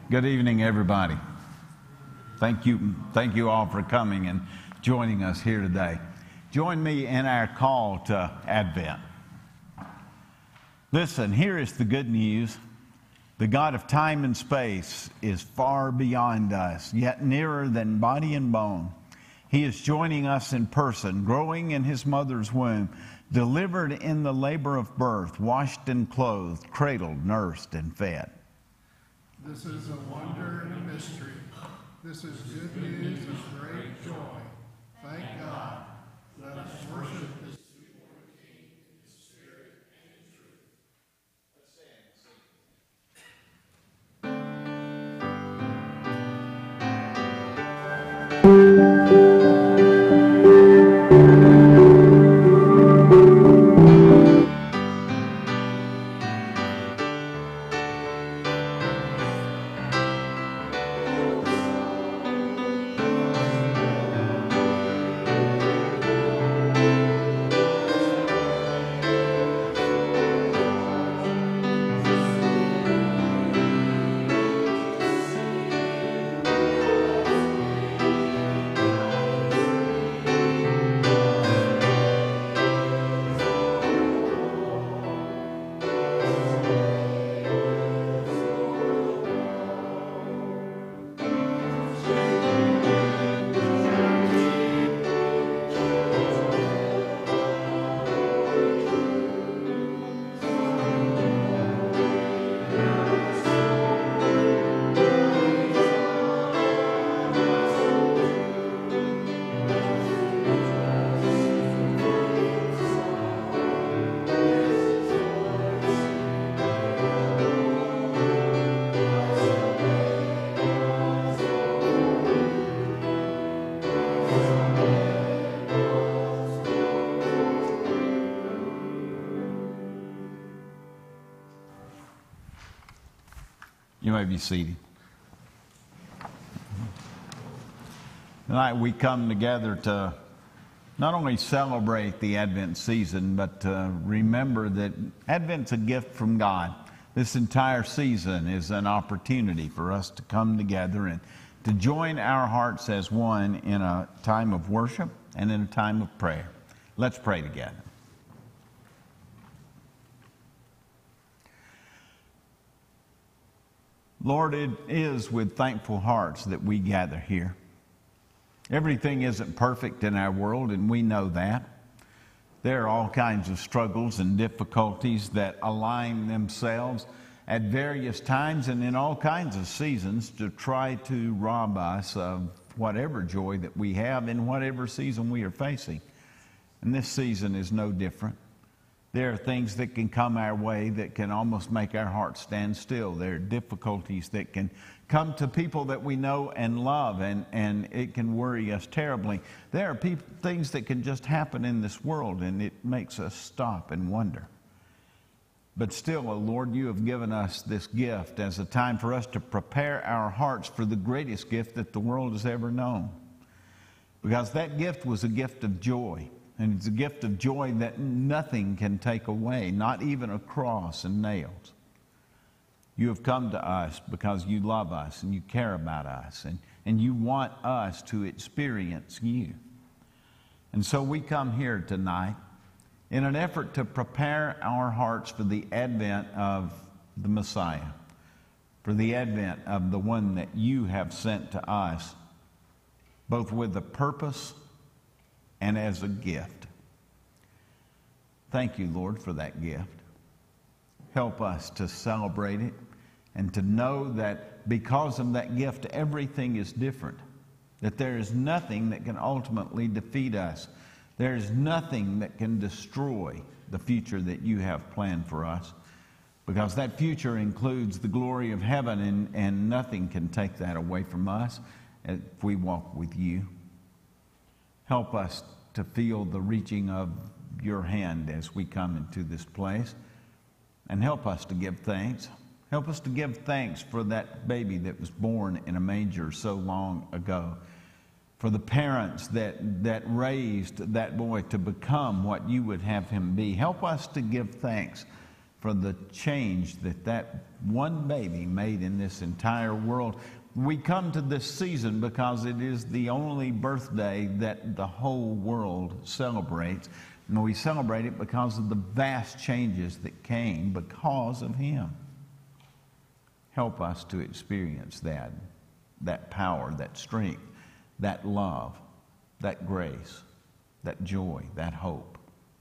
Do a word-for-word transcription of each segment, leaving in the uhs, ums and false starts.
Good evening, everybody. Thank you, thank you all for coming and joining us here today. Join me in our call to Advent. Listen, here is the good news. The God of time and space is far beyond us, yet nearer than body and bone. He is joining us in person, growing in his mother's womb, delivered in the labor of birth, washed and clothed, cradled, nursed, and fed. This is a wonder and a mystery. This is good news of great joy. Thank God. Let us worship this newborn King in spirit and in truth. Let's You may be seated. Tonight we come together to not only celebrate the Advent season, but to remember that Advent's a gift from God. This entire season is an opportunity for us to come together and to join our hearts as one in a time of worship and in a time of prayer. Let's pray together. Lord, it is with thankful hearts that we gather here. Everything isn't perfect in our world, and we know that. There are all kinds of struggles and difficulties that align themselves at various times and in all kinds of seasons to try to rob us of whatever joy that we have in whatever season we are facing. And this season is no different. There are things that can come our way that can almost make our hearts stand still. There are difficulties that can come to people that we know and love, and, and it can worry us terribly. There are people, things that can just happen in this world, and it makes us stop and wonder. But still, oh Lord, you have given us this gift as a time for us to prepare our hearts for the greatest gift that the world has ever known. Because that gift was a gift of joy. And it's a gift of joy that nothing can take away, not even a cross and nails. You have come to us because you love us and you care about us and, and you want us to experience you. And so we come here tonight in an effort to prepare our hearts for the advent of the Messiah, for the advent of the one that you have sent to us, both with a purpose and as a gift. Thank you, Lord, for that gift. Help us to celebrate it and to know that because of that gift, everything is different. That there is nothing that can ultimately defeat us. There is nothing that can destroy the future that you have planned for us. Because that future includes the glory of heaven, and, and nothing can take that away from us if we walk with you. Help us to feel the reaching of your hand as we come into this place. And help us to give thanks. Help us to give thanks for that baby that was born in a manger so long ago. For the parents that, that raised that boy to become what you would have him be. Help us to give thanks for the change that that one baby made in this entire world. We come to this season because it is the only birthday that the whole world celebrates. And we celebrate it because of the vast changes that came because of him. Help us to experience that, that power, that strength, that love, that grace, that joy, that hope.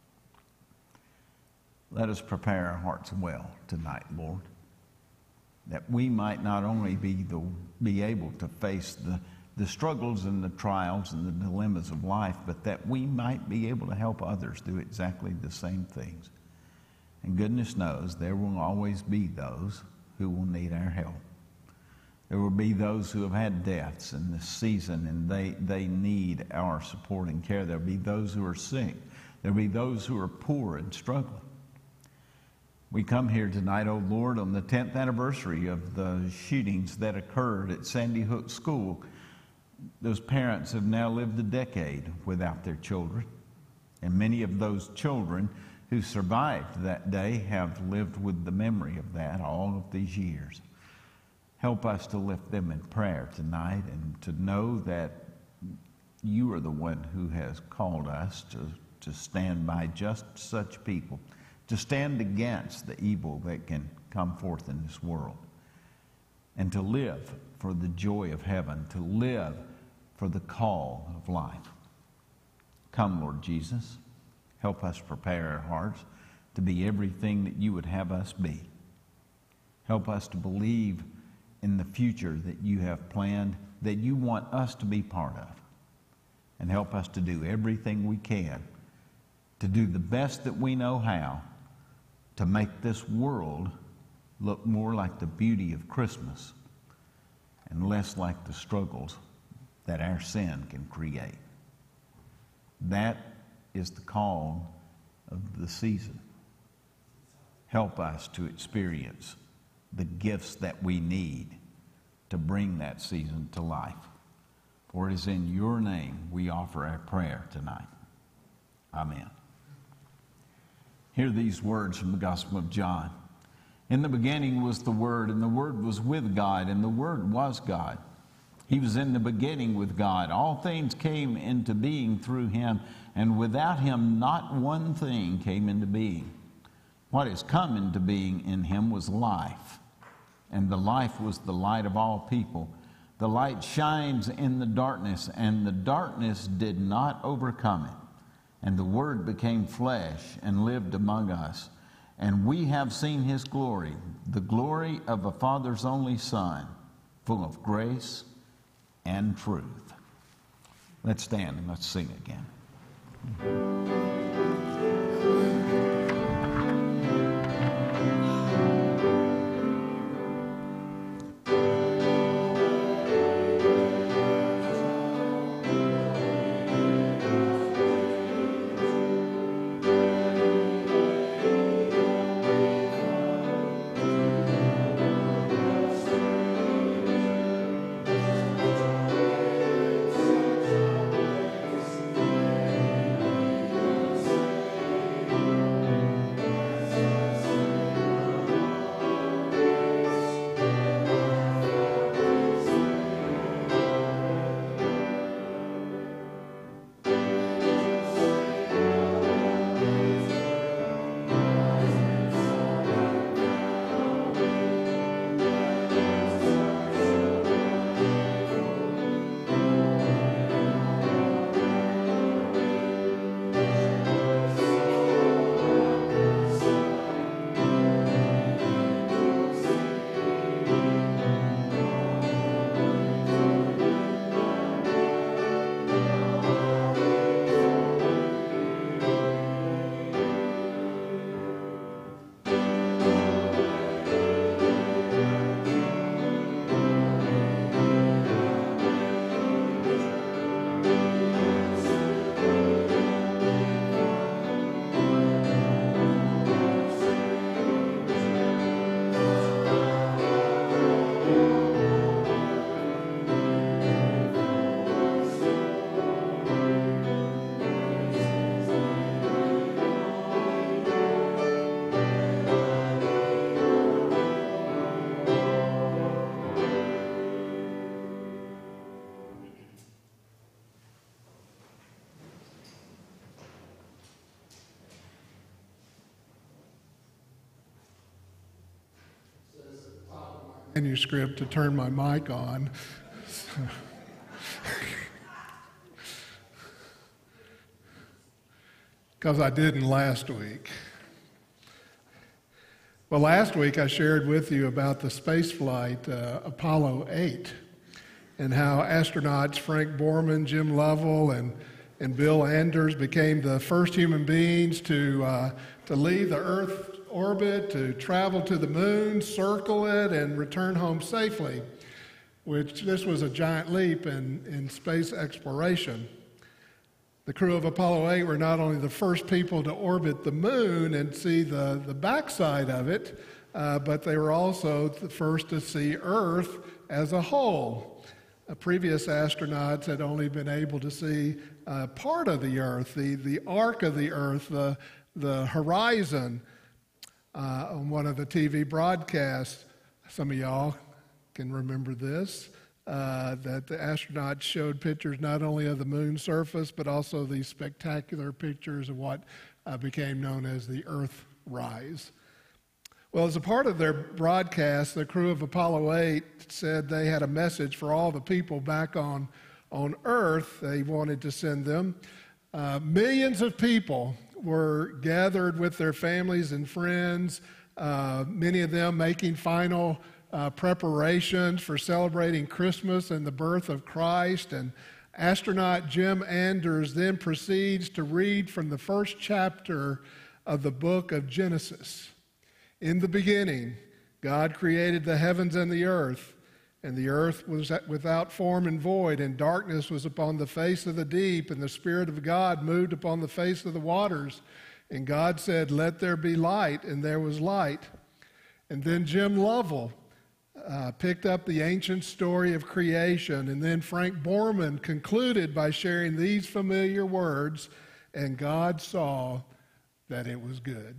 Let us prepare our hearts well tonight, Lord, that we might not only be, the, be able to face the, the struggles and the trials and the dilemmas of life, but that we might be able to help others do exactly the same things. And goodness knows there will always be those who will need our help. There will be those who have had deaths in this season, and they, they need our support and care. There will be those who are sick. There will be those who are poor and struggling. We come here tonight, oh Lord, on the tenth anniversary of the shootings that occurred at Sandy Hook School. Those parents have now lived a decade without their children. And many of those children who survived that day have lived with the memory of that all of these years. Help us to lift them in prayer tonight and to know that you are the one who has called us to, to stand by just such people, to stand against the evil that can come forth in this world, and to live for the joy of heaven, to live for the call of life. Come, Lord Jesus, help us prepare our hearts to be everything that you would have us be. Help us to believe in the future that you have planned, that you want us to be part of. And help us to do everything we can to do the best that we know how to make this world look more like the beauty of Christmas and less like the struggles that our sin can create. That is the call of the season. Help us to experience the gifts that we need to bring that season to life. For it is in your name we offer our prayer tonight. Amen. Hear these words from the Gospel of John. In the beginning was the Word, and the Word was with God, and the Word was God. He was in the beginning with God. All things came into being through him, and without him not one thing came into being. What has come into being in him was life, and the life was the light of all people. The light shines in the darkness, and the darkness did not overcome it. And the Word became flesh and lived among us. And we have seen his glory, the glory of a Father's only Son, full of grace and truth. Let's stand and let's sing again. manuscript to turn my mic on. Because I didn't last week. Well, last week I shared with you about the space flight uh, Apollo eight and how astronauts Frank Borman, Jim Lovell, and, and Bill Anders became the first human beings to, uh, to leave the Earth orbit, to travel to the moon, circle it, and return home safely, which this was a giant leap in, in space exploration. The crew of Apollo eight were not only the first people to orbit the moon and see the, the backside of it, uh, but they were also the first to see Earth as a whole. Uh, previous astronauts had only been able to see uh, part of the Earth, the, the arc of the Earth, the, the horizon uh, on one of the T V broadcasts. Some of y'all can remember this. Uh, that the astronauts showed pictures not only of the moon surface, but also these spectacular pictures of what uh, became known as the Earth rise. Well, as a part of their broadcast, the crew of Apollo eight said they had a message for all the people back on, on Earth they wanted to send them. Uh, millions of people were gathered with their families and friends, uh, many of them making final Uh, preparations for celebrating Christmas and the birth of Christ. And astronaut Jim Anders then proceeds to read from the first chapter of the book of Genesis. In the beginning, God created the heavens and the earth, and the earth was without form and void, and darkness was upon the face of the deep, and the Spirit of God moved upon the face of the waters. And God said, "Let there be light," and there was light. And then Jim Lovell Uh, picked up the ancient story of creation, and then Frank Borman concluded by sharing these familiar words, "And God saw that it was good."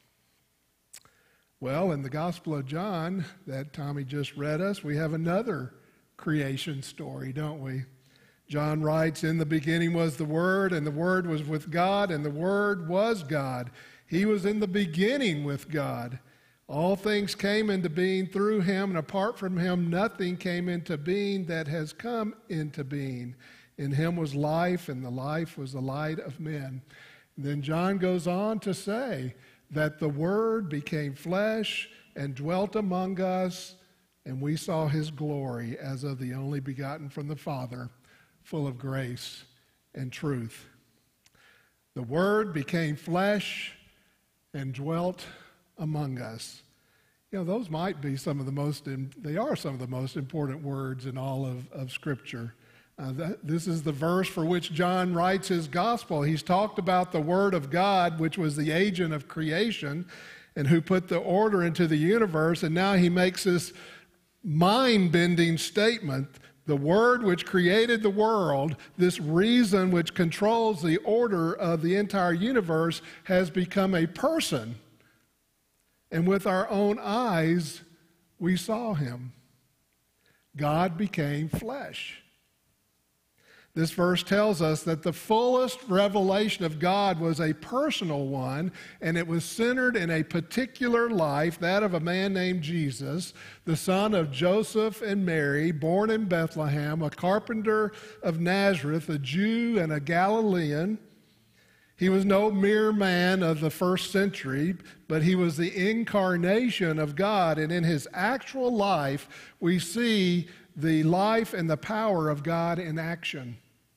Well, in the Gospel of John that Tommy just read us, we have another creation story, don't we? John writes, "In the beginning was the Word, and the Word was with God, and the Word was God. He was in the beginning with God. All things came into being through him, and apart from him nothing came into being that has come into being. In him was life, and the life was the light of men." And then John goes on to say that the Word became flesh and dwelt among us, and we saw his glory as of the only begotten from the Father, full of grace and truth. The Word became flesh and dwelt among us. You know, those might be some of the most, they are some of the most important words in all of, of Scripture. Uh, that, this is the verse for which John writes his gospel. He's talked about the Word of God, which was the agent of creation and who put the order into the universe, and now he makes this mind-bending statement: the Word which created the world, this reason which controls the order of the entire universe, has become a person. And with our own eyes, we saw him. God became flesh. This verse tells us that the fullest revelation of God was a personal one, and it was centered in a particular life, that of a man named Jesus, the son of Joseph and Mary, born in Bethlehem, a carpenter of Nazareth, a Jew and a Galilean. He was no mere man of the first century, but he was the incarnation of God. And in his actual life, we see the life and the power of God in action.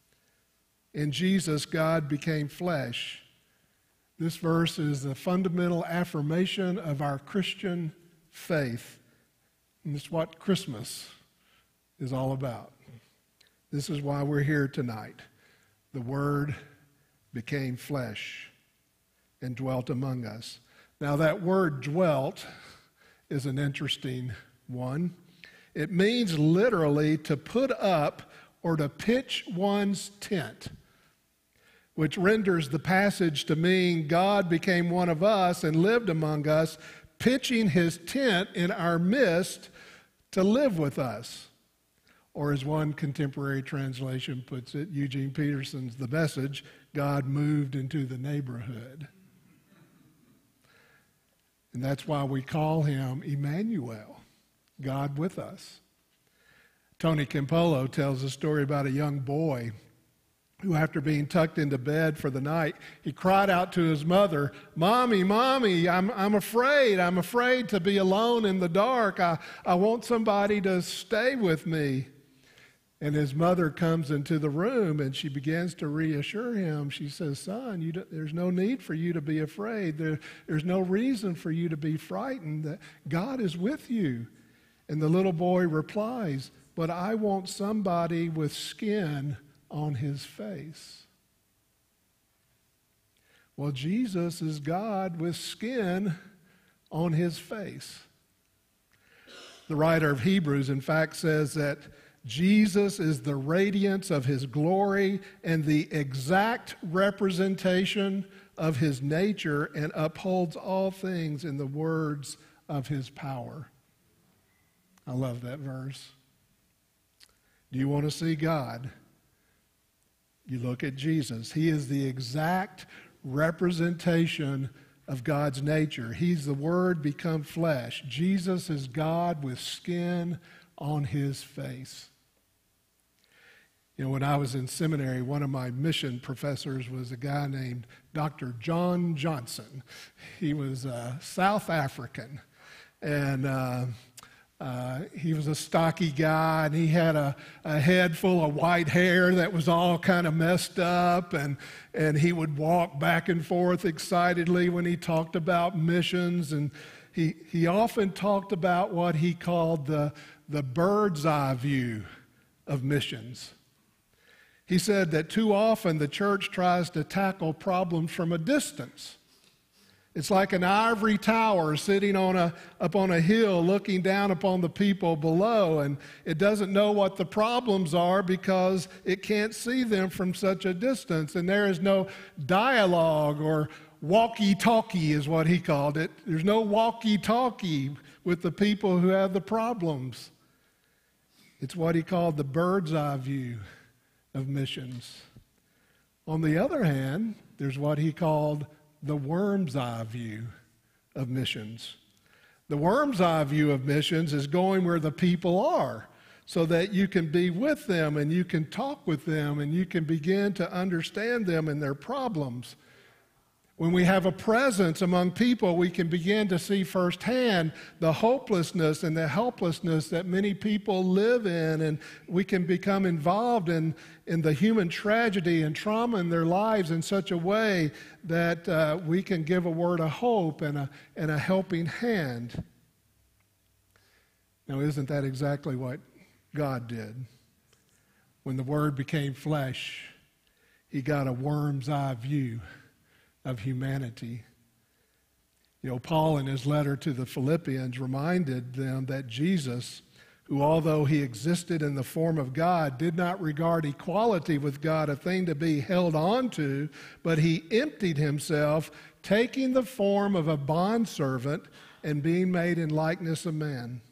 In Jesus, God became flesh. This verse is the fundamental affirmation of our Christian faith. And it's what Christmas is all about. This is why we're here tonight. The Word became flesh and dwelt among us. Now, that word "dwelt" is an interesting one. It means literally to put up or to pitch one's tent, which renders the passage to mean God became one of us and lived among us, pitching his tent in our midst to live with us. Or as one contemporary translation puts it, Eugene Peterson's The Message, God moved into the neighborhood. And that's why we call him Emmanuel, God with us. Tony Campolo tells a story about a young boy who, after being tucked into bed for the night, he cried out to his mother, "Mommy, Mommy, I'm, I'm afraid. I'm afraid to be alone in the dark. I, I want somebody to stay with me." And his mother comes into the room and she begins to reassure him. She says, "Son, you there's no need for you to be afraid. There, there's no reason for you to be frightened. That God is with you." And the little boy replies, "But I want somebody with skin on his face." Well, Jesus is God with skin on his face. The writer of Hebrews, in fact, says that Jesus is the radiance of his glory and the exact representation of his nature and upholds all things in the words of his power. I love that verse. Do you want to see God? You look at Jesus. He is the exact representation of God's nature. He's the Word become flesh. Jesus is God with skin on his face. You know, when I was in seminary, one of my mission professors was a guy named Doctor John Johnson. He was uh, South African, and uh, uh, he was a stocky guy, and he had a, a head full of white hair that was all kind of messed up, and, and he would walk back and forth excitedly when he talked about missions, and he, he often talked about what he called the, the bird's eye view of missions. He said that too often the church tries to tackle problems from a distance. It's like an ivory tower sitting on a, up on a hill looking down upon the people below, and it doesn't know what the problems are because it can't see them from such a distance, and there is no dialogue or walkie-talkie is what he called it. There's no walkie-talkie with the people who have the problems. It's what he called the bird's eye view of missions. On the other hand, there's what he called the worm's eye view of missions. The worm's eye view of missions is going where the people are so that you can be with them and you can talk with them and you can begin to understand them and their problems. When we have a presence among people, we can begin to see firsthand the hopelessness and the helplessness that many people live in, and we can become involved in, in the human tragedy and trauma in their lives in such a way that uh, we can give a word of hope and a, and a helping hand. Now, isn't that exactly what God did? When the Word became flesh, he got a worm's eye view of humanity. You know, Paul in his letter to the Philippians reminded them that Jesus, who although he existed in the form of God, did not regard equality with God a thing to be held on to, but he emptied himself, taking the form of a bondservant and being made in likeness of man.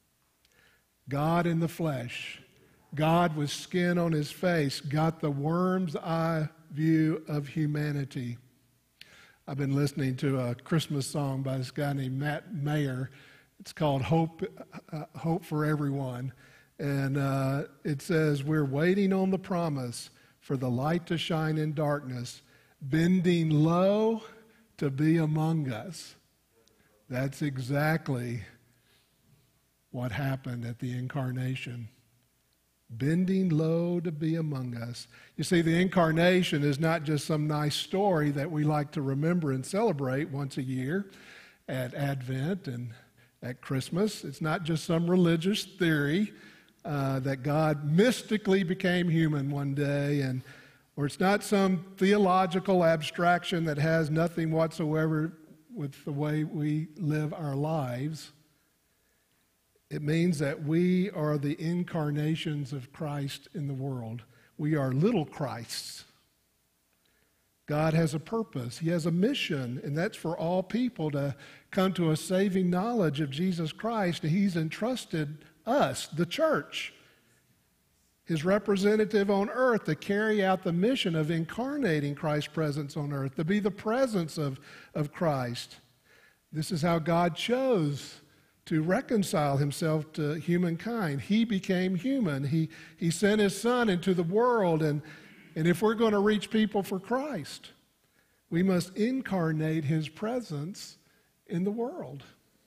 God in the flesh, God with skin on his face, got the worm's eye view of humanity. I've been listening to a Christmas song by this guy named Matt Mayer. It's called Hope, uh, Hope for Everyone. And uh, it says, "We're waiting on the promise for the light to shine in darkness, bending low to be among us." That's exactly what happened at the incarnation. Bending low to be among us. You see, the incarnation is not just some nice story that we like to remember and celebrate once a year at Advent and at Christmas. It's not just some religious theory uh, that God mystically became human one day, and or it's not some theological abstraction that has nothing whatsoever with the way we live our lives. It means that we are the incarnations of Christ in the world. We are little Christs. God has a purpose. He has a mission, and that's for all people to come to a saving knowledge of Jesus Christ. And he's entrusted us, the church, his representative on earth, to carry out the mission of incarnating Christ's presence on earth, to be the presence of, of Christ. This is how God chose to reconcile himself to humankind. He became human. He, he sent his son into the world, and, and if we're going to reach people for Christ, we must incarnate his presence in the world.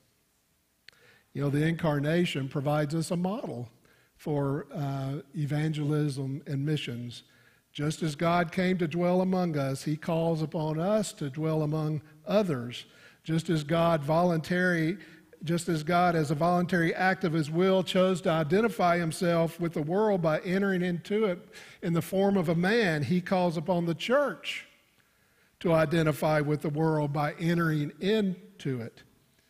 You know, the incarnation provides us a model for uh, evangelism and missions. Just as God came to dwell among us, he calls upon us to dwell among others. Just as God voluntary, just as God as a voluntary act of his will chose to identify himself with the world by entering into it in the form of a man, he calls upon the church to identify with the world by entering into it.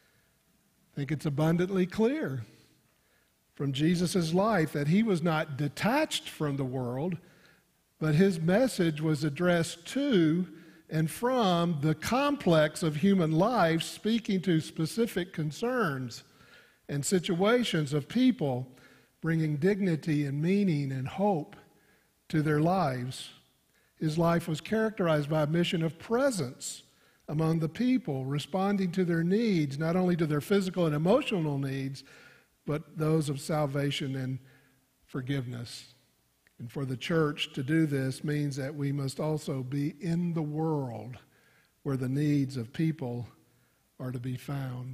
I think it's abundantly clear from Jesus' life that he was not detached from the world, but his message was addressed to and from the complex of human life, speaking to specific concerns and situations of people, bringing dignity and meaning and hope to their lives. His life was characterized by a mission of presence among the people, responding to their needs, not only to their physical and emotional needs, but those of salvation and forgiveness. And for the church to do this means that we must also be in the world where the needs of people are to be found.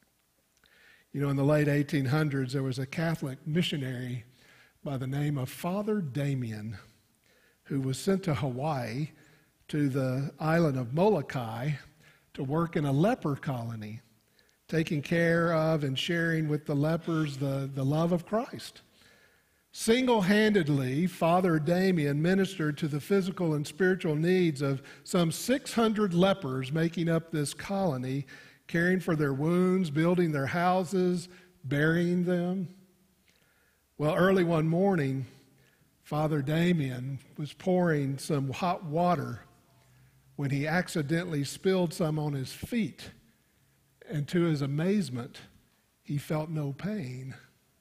You know, in the late eighteen hundreds, there was a Catholic missionary by the name of Father Damien who was sent to Hawaii, to the island of Molokai, to work in a leper colony, taking care of and sharing with the lepers the, the love of Christ. Single-handedly, Father Damien ministered to the physical and spiritual needs of some six hundred lepers making up this colony, caring for their wounds, building their houses, burying them. Well, early one morning, Father Damien was pouring some hot water when he accidentally spilled some on his feet, and to his amazement, he felt no pain.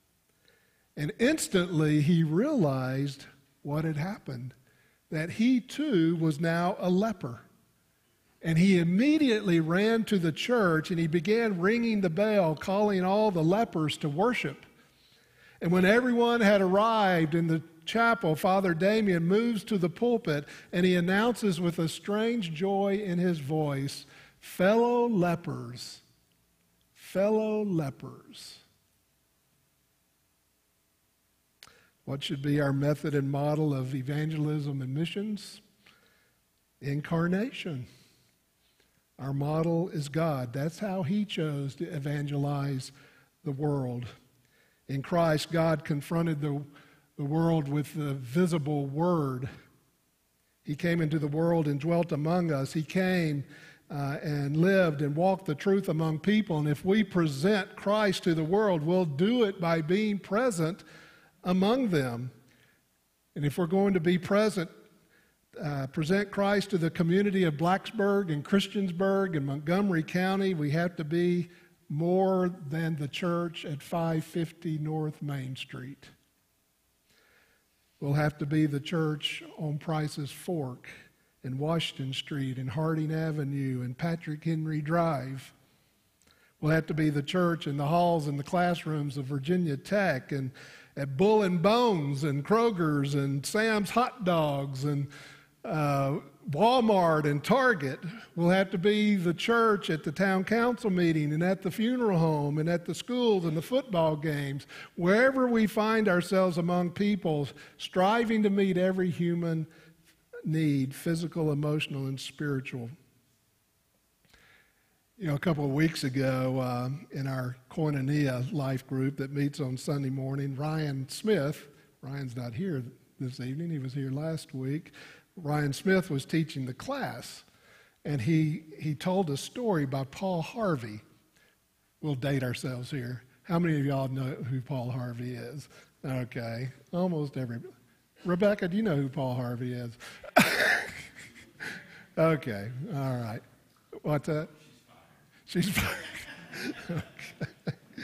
And instantly he realized what had happened, that he too was now a leper. And he immediately ran to the church and he began ringing the bell, calling all the lepers to worship. And when everyone had arrived in the chapel, Father Damien moves to the pulpit and he announces with a strange joy in his voice, "Fellow lepers, fellow lepers." What should be our method and model of evangelism and missions? Incarnation. Our model is God. That's how he chose to evangelize the world. In Christ, God confronted the, the world with the visible word. He came into the world and dwelt among us. He came uh, and lived and walked the truth among people. And if we present Christ to the world, we'll do it by being present among them. And if we're going to be present, uh, present Christ to the community of Blacksburg and Christiansburg and Montgomery County, we have to be more than the church at five fifty North Main Street. We'll have to be the church on Price's Fork and Washington Street and Harding Avenue and Patrick Henry Drive. We'll have to be the church in the halls and the classrooms of Virginia Tech and at Bull and Bones and Kroger's and Sam's Hot Dogs and uh, Walmart and Target. We'll have to be the church at the town council meeting and at the funeral home and at the schools and the football games. Wherever we find ourselves among people, striving to meet every human need, physical, emotional, and spiritual. You know, a couple of weeks ago uh, in our Koinonia life group that meets on Sunday morning, Ryan Smith, Ryan's not here this evening, he was here last week. Ryan Smith was teaching the class, and he, he told a story by Paul Harvey. We'll date ourselves here. How many of y'all know who Paul Harvey is? Okay, almost everybody. Rebecca, do you know who Paul Harvey is? Okay, all right. What's that? She's okay.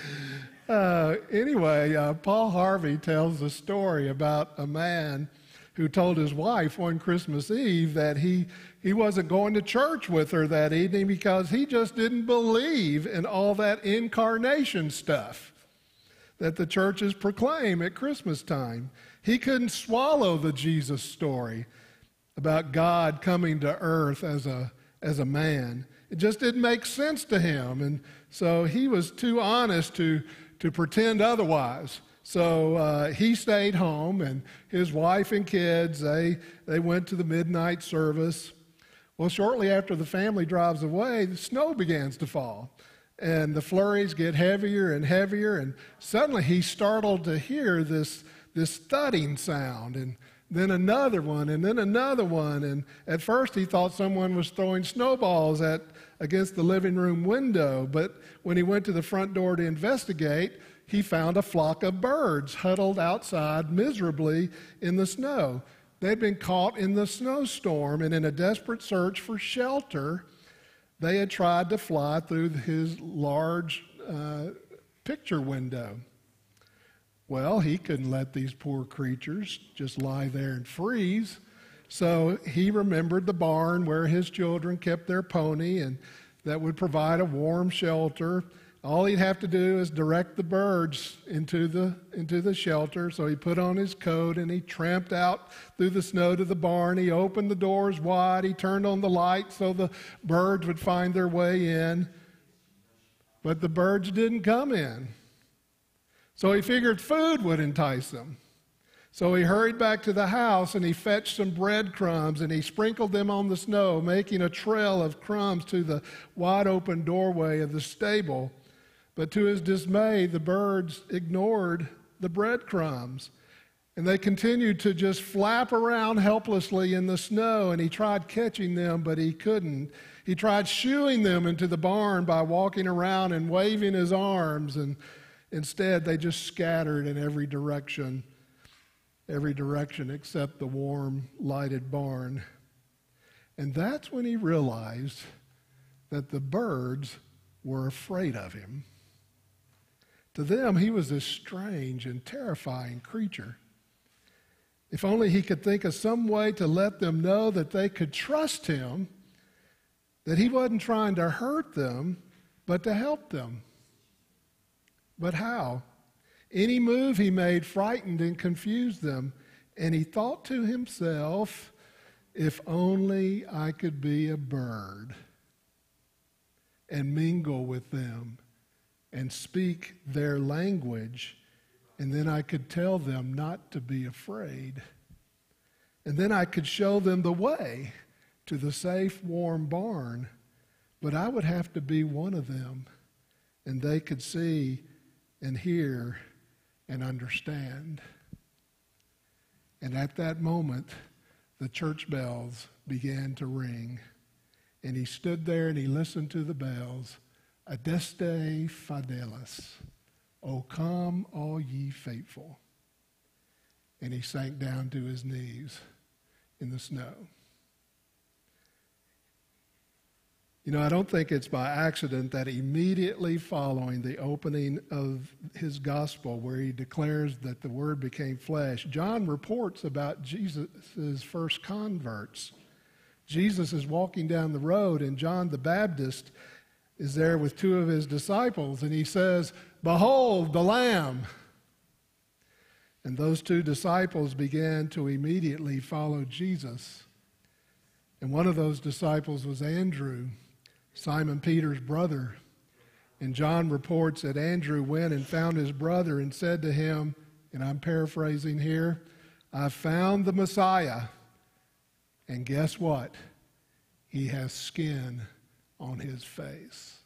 Uh, anyway, uh, Paul Harvey tells a story about a man who told his wife one Christmas Eve that he, he wasn't going to church with her that evening because he just didn't believe in all that incarnation stuff that the churches proclaim at Christmas time. He couldn't swallow the Jesus story about God coming to earth as a, as a man. It just didn't make sense to him, and so he was too honest to, to pretend otherwise. So uh, he stayed home, and his wife and kids, they, they went to the midnight service. Well, shortly after the family drives away, the snow begins to fall, and the flurries get heavier and heavier, and suddenly he's startled to hear this, this thudding sound, and then another one, and then another one. And at first he thought someone was throwing snowballs at against the living room window, but when he went to the front door to investigate, he found a flock of birds huddled outside miserably in the snow. They'd been caught in the snowstorm, and in a desperate search for shelter, they had tried to fly through his large uh, picture window. Well, he couldn't let these poor creatures just lie there and freeze. So he remembered the barn where his children kept their pony, and that would provide a warm shelter. All he'd have to do is direct the birds into the, into the shelter. So he put on his coat and he tramped out through the snow to the barn. He opened the doors wide. He turned on the light so the birds would find their way in. But the birds didn't come in. So he figured food would entice them. So he hurried back to the house and he fetched some breadcrumbs and he sprinkled them on the snow, making a trail of crumbs to the wide open doorway of the stable. But to his dismay, the birds ignored the breadcrumbs, and they continued to just flap around helplessly in the snow, and he tried catching them, but he couldn't. He tried shooing them into the barn by walking around and waving his arms, and instead they just scattered in every direction, every direction except the warm, lighted barn. And that's when he realized that the birds were afraid of him. To them, he was this strange and terrifying creature. If only he could think of some way to let them know that they could trust him, that he wasn't trying to hurt them, but to help them. But how? Any move he made frightened and confused them, and he thought to himself, if only I could be a bird and mingle with them and speak their language, and then I could tell them not to be afraid. And then I could show them the way to the safe, warm barn, but I would have to be one of them, and they could see and hear and understand. And at that moment, the church bells began to ring, and he stood there and he listened to the bells. Adeste Fidelis, O come all ye faithful. And he sank down to his knees in the snow. You know, I don't think it's by accident that immediately following the opening of his gospel, where he declares that the Word became flesh, John reports about Jesus' first converts. Jesus is walking down the road, and John the Baptist is there with two of his disciples, and he says, "Behold, the Lamb." And those two disciples began to immediately follow Jesus. And one of those disciples was Andrew, Simon Peter's brother. And John reports that Andrew went and found his brother and said to him, and I'm paraphrasing here, "I found the Messiah." And guess what? He has skin on his face.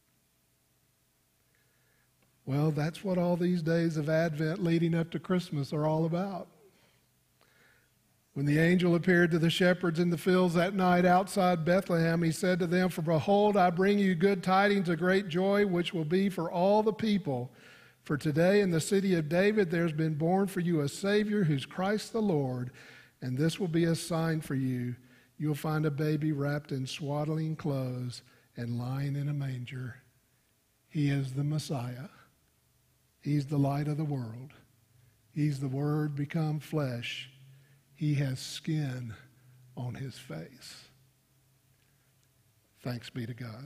Well, that's what all these days of Advent leading up to Christmas are all about. When the angel appeared to the shepherds in the fields that night outside Bethlehem, he said to them, "For behold, I bring you good tidings of great joy, which will be for all the people. For today in the city of David there has been born for you a Savior, who's Christ the Lord. And this will be a sign for you. You'll find a baby wrapped in swaddling clothes and lying in a manger." He is the Messiah. He's the light of the world. He's the Word become flesh. he has skin on his face. Thanks be to God.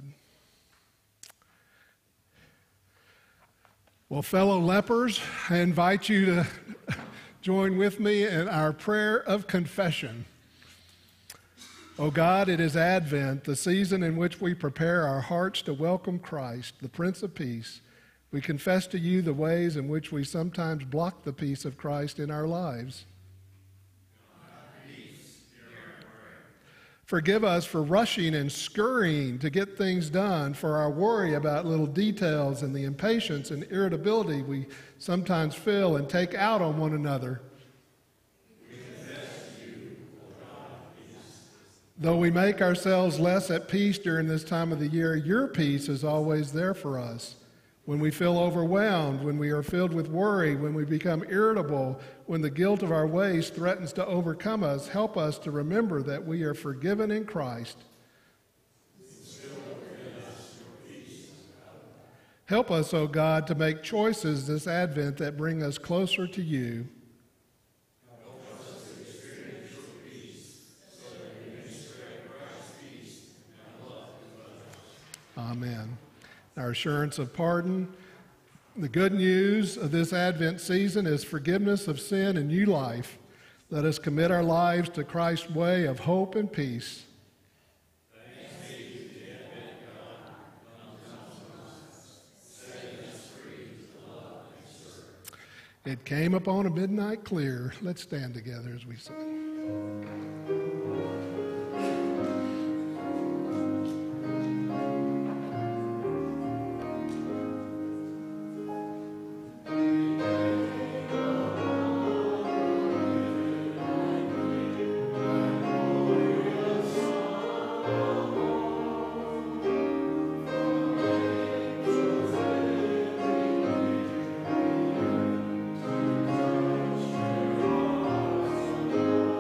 Well, fellow lepers, I invite you to join with me in our prayer of confession. Oh God, it is Advent, the season in which we prepare our hearts to welcome Christ, the Prince of Peace. We confess to you the ways in which we sometimes block the peace of Christ in our lives. Forgive us for rushing and scurrying to get things done, for our worry about little details and the impatience and irritability we sometimes feel and take out on one another. Though we make ourselves less at peace during this time of the year, your peace is always there for us. When we feel overwhelmed, when we are filled with worry, when we become irritable, when the guilt of our ways threatens to overcome us, help us to remember that we are forgiven in Christ. Help us, O God, to make choices this Advent that bring us closer to you. Amen. Our assurance of pardon. The good news of this Advent season is forgiveness of sin and new life. Let us commit our lives to Christ's way of hope and peace. Thanks be to the Advent God, comes among us, setting us free to love and serve. It came upon a midnight clear. Let's stand together as we sing. Thank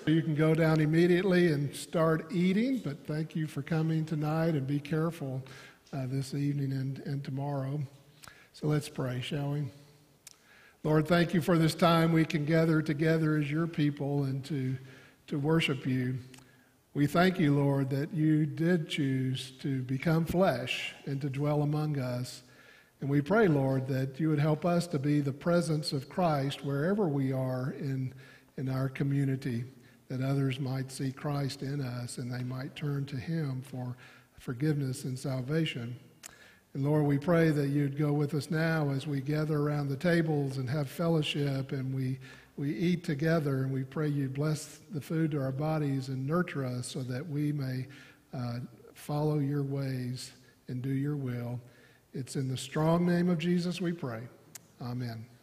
You can go down immediately and start eating, but thank you for coming tonight, and be careful uh, this evening and, and tomorrow. So let's pray, shall we? Lord, thank you for this time we can gather together as your people and to, to worship you. We thank you, Lord, that you did choose to become flesh and to dwell among us. And we pray, Lord, that you would help us to be the presence of Christ wherever we are in, in our community, that others might see Christ in us and they might turn to him for forgiveness and salvation. And Lord, we pray that you'd go with us now as we gather around the tables and have fellowship and we, we eat together, and we pray you'd bless the food to our bodies and nurture us so that we may uh, follow your ways and do your will. It's in the strong name of Jesus we pray. Amen.